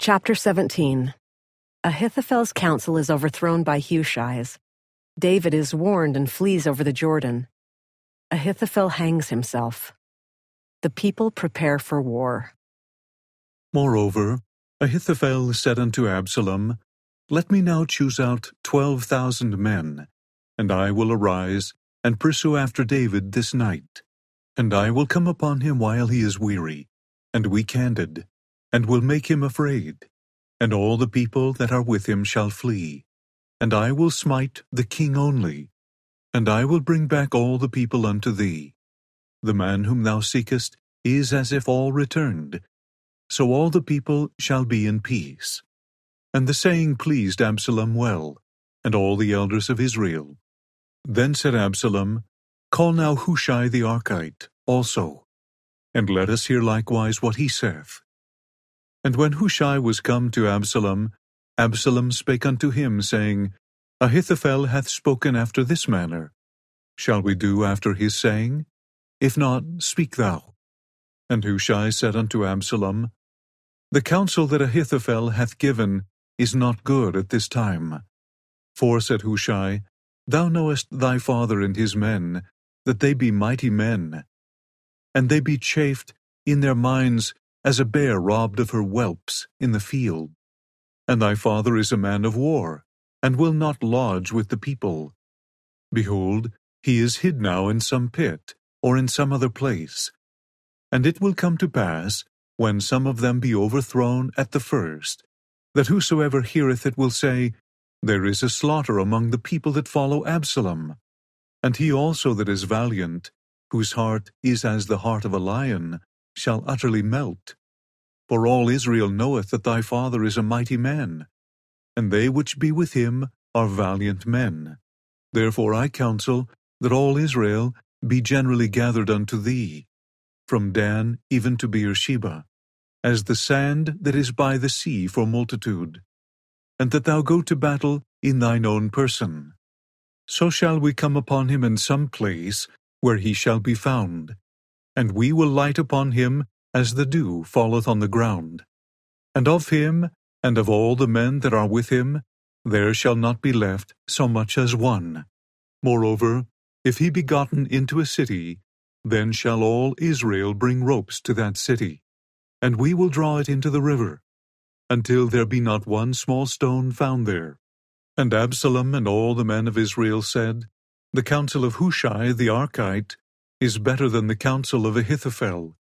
Chapter 17. Ahithophel's counsel is overthrown by Hushai's. David is warned and flees over the Jordan. Ahithophel hangs himself. The people prepare for war. Moreover, Ahithophel said unto Absalom, Let me now choose out 12,000 men, and I will arise and pursue after David this night. And I will come upon him while he is weary, and weak-handed, and will make him afraid, and all the people that are with him shall flee. And I will smite the king only, and I will bring back all the people unto thee. The man whom thou seekest is as if all returned, so all the people shall be in peace. And the saying pleased Absalom well, and all the elders of Israel. Then said Absalom, Call now Hushai the Archite also, and let us hear likewise what he saith. And when Hushai was come to Absalom, Absalom spake unto him, saying, Ahithophel hath spoken after this manner. Shall we do after his saying? If not, speak thou. And Hushai said unto Absalom, The counsel that Ahithophel hath given is not good at this time. For, said Hushai, Thou knowest thy father and his men, that they be mighty men, and they be chafed in their minds as a bear robbed of her whelps in the field. And thy father is a man of war, and will not lodge with the people. Behold, he is hid now in some pit, or in some other place. And it will come to pass, when some of them be overthrown at the first, that whosoever heareth it will say, There is a slaughter among the people that follow Absalom. And he also that is valiant, whose heart is as the heart of a lion, shall utterly melt. For all Israel knoweth that thy father is a mighty man, and they which be with him are valiant men. Therefore I counsel that all Israel be generally gathered unto thee, from Dan even to Beersheba, as the sand that is by the sea for multitude, and that thou go to battle in thine own person. So shall we come upon him in some place where he shall be found, and we will light upon him as the dew falleth on the ground. And of him, and of all the men that are with him, there shall not be left so much as one. Moreover, if he be gotten into a city, then shall all Israel bring ropes to that city, and we will draw it into the river, until there be not one small stone found there. And Absalom and all the men of Israel said, The counsel of Hushai the Archite is better than the counsel of Ahithophel.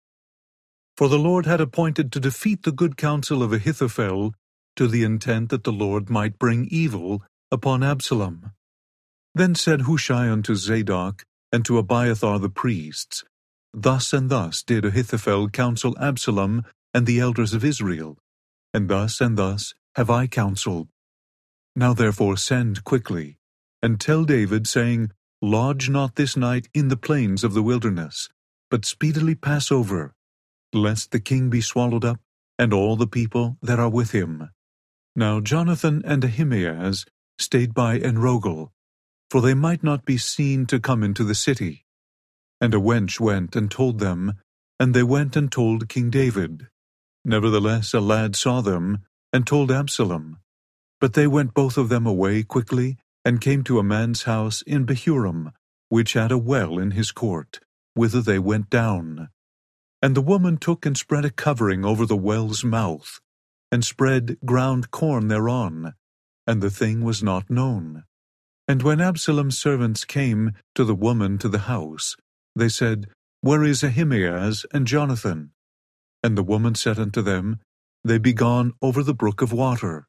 For the Lord had appointed to defeat the good counsel of Ahithophel, to the intent that the Lord might bring evil upon Absalom. Then said Hushai unto Zadok and to Abiathar the priests, Thus and thus did Ahithophel counsel Absalom and the elders of Israel, and thus have I counseled. Now therefore send quickly, and tell David, saying, Lodge not this night in the plains of the wilderness, but speedily pass over, lest the king be swallowed up, and all the people that are with him. Now Jonathan and Ahimaaz stayed by Enrogel, for they might not be seen to come into the city. And a wench went and told them, and they went and told King David. Nevertheless a lad saw them, and told Absalom. But they went both of them away quickly, and came to a man's house in Bahurim, which had a well in his court, whither they went down. And the woman took and spread a covering over the well's mouth, and spread ground corn thereon, and the thing was not known. And when Absalom's servants came to the woman to the house, they said, Where is Ahimaaz and Jonathan? And the woman said unto them, They be gone over the brook of water.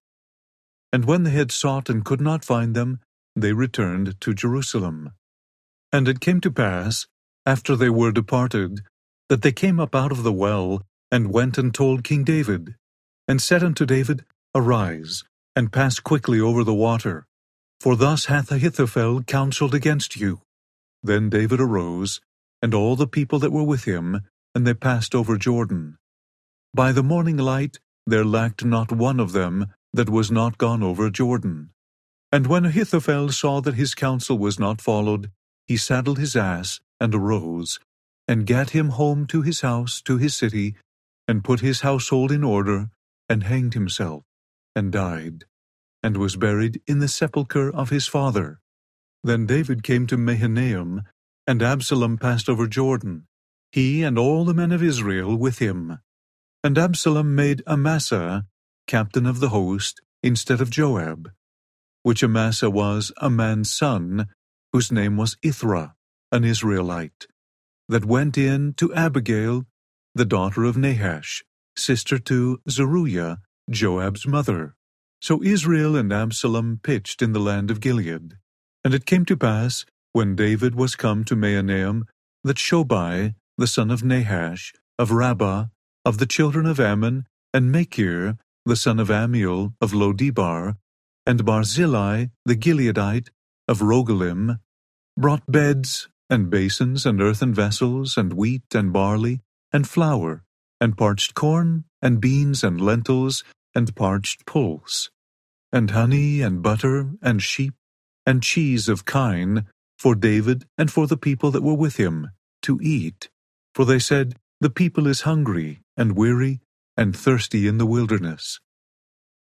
And when they had sought and could not find them, they returned to Jerusalem. And it came to pass, after they were departed, that they came up out of the well, and went and told King David, and said unto David, Arise, and pass quickly over the water, for thus hath Ahithophel counselled against you. Then David arose, and all the people that were with him, and they passed over Jordan. By the morning light there lacked not one of them that was not gone over Jordan. And when Ahithophel saw that his counsel was not followed, he saddled his ass, and arose, and gat him home to his house, to his city, and put his household in order, and hanged himself, and died, and was buried in the sepulchre of his father. Then David came to Mahanaim, and Absalom passed over Jordan, he and all the men of Israel with him. And Absalom made Amasa captain of the host instead of Joab, which Amasa was a man's son, whose name was Ithra, an Israelite, that went in to Abigail, the daughter of Nahash, sister to Zeruiah, Joab's mother. So Israel and Absalom pitched in the land of Gilead. And it came to pass, when David was come to Mahanaim, that Shobai, the son of Nahash, of Rabbah, of the children of Ammon, and Machir, the son of Amiel, of Lodebar, and Barzillai, the Gileadite, of Rogelim, brought beds, and basins, and earthen vessels, and wheat, and barley, and flour, and parched corn, and beans, and lentils, and parched pulse, and honey, and butter, and sheep, and cheese of kine, for David and for the people that were with him, to eat. For they said, The people is hungry, and weary, and thirsty in the wilderness.